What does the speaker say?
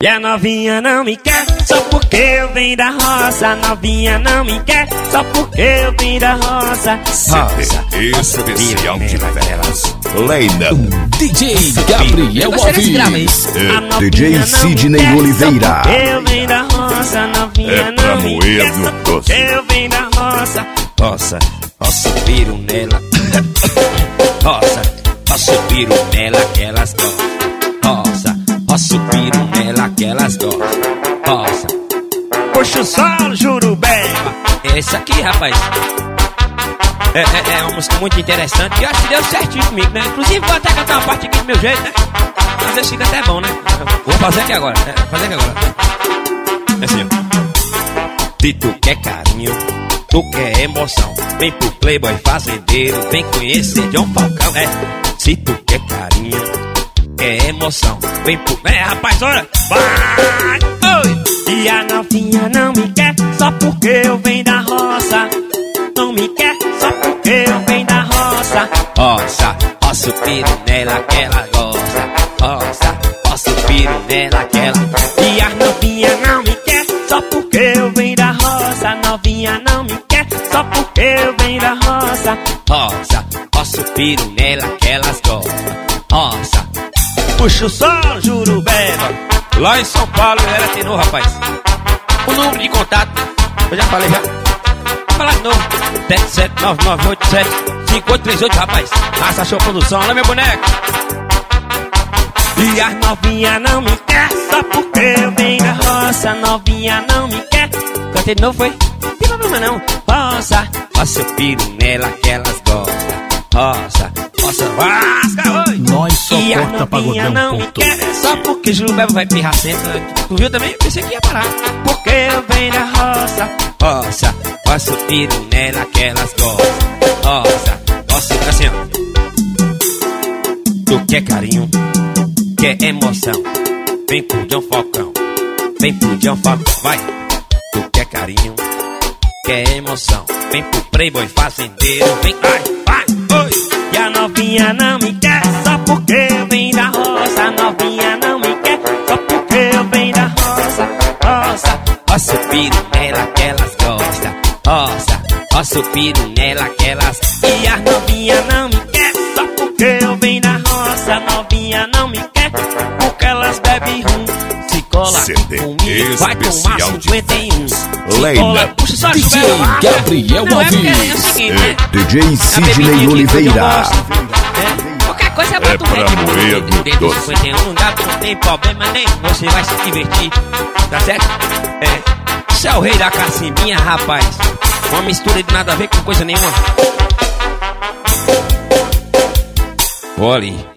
E a novinha não me quer só porque eu venho da roça. Novinha não me quer só porque eu vim da roça. Especial de velas. Leina. DJ Gabriel Alves. DJ Sidney Oliveira. Eu venho da roça. Novinha não me quer só porque eu venho da roça. Roça, roça o piro nela. Roça, roça o piro nela que elas gostam. Roça, roça o piro nela que elas gostam. Roça, puxa o sol, Jurubeba. Esse aqui, rapaz, é uma música muito interessante. E acho que deu certinho comigo, né? Inclusive vou até cantar uma parte aqui do meu jeito, né? Às vezes fica até bom, né? Vou fazer aqui agora, fazer aqui agora. É assim, ó. Se tu quer carinho, tu quer emoção, vem pro Playboy Fazendeiro, vem conhecer John Falcão. Se tu quer carinho, quer emoção, vem pro... rapaz, olha, vai! Oi! E a novinha não me quer só porque eu venho da roça. Não me quer só porque eu venho da roça. Roça, roça o piro nela que ela gosta. Roça, roça o piro nela que ela... E a novinha não me quer só porque eu venho da roça. Novinha não me quer só porque eu venho da roça. Roça, roça o piro nela que elas gostam. Roça, puxa o sol, Jurubeba. Lá em São Paulo era tenor, rapaz. O número de contato, eu já falei já. Vou falar de novo. 779987538, rapaz. Raça Show Produção, olha meu boneco. E as novinha não me quer só porque eu venho da roça. Novinha não me quer. Cantei de novo, foi? Não tem problema não. Roça, roça o piro nela que elas gostam. Roça, roça, vasca, oi. Nós só corta pagodão, não me quer só porque Jurubeba vai pirrar sempre. Tu viu também? Pensei que ia parar. Porque eu venho da roça. Roça, roça o piro nela que elas gostam. Roça, roça, assim, ó. Tu quer carinho, quer emoção, vem pro John Falcão. Vem pro John Falcão, vai. Tu quer carinho, quer emoção, vem pro Playboy Fazendeiro. Vem, vai, vai, oi. E a novinha não me quer só porque eu venho da roça. Novinha não me quer só porque eu venho da roça. Roça, roça o piro nela que elas gostam. Roça, roça o piro nela que elas... E a novinha não me quer só porque eu venho da roça. Novinha não me quer porque elas bebem rum. Se cola comigo vai tomar 51. Leina. Puxa só, DJ Gabriel Alves. DJ Sidney Oliveira. Qualquer coisa bota o pra moer no doce. 51 não dá, não tem problema nem. Você vai se divertir, tá certo? Isso é o rei da cacimbinha, rapaz. Uma mistura de nada a ver com coisa nenhuma. Olha.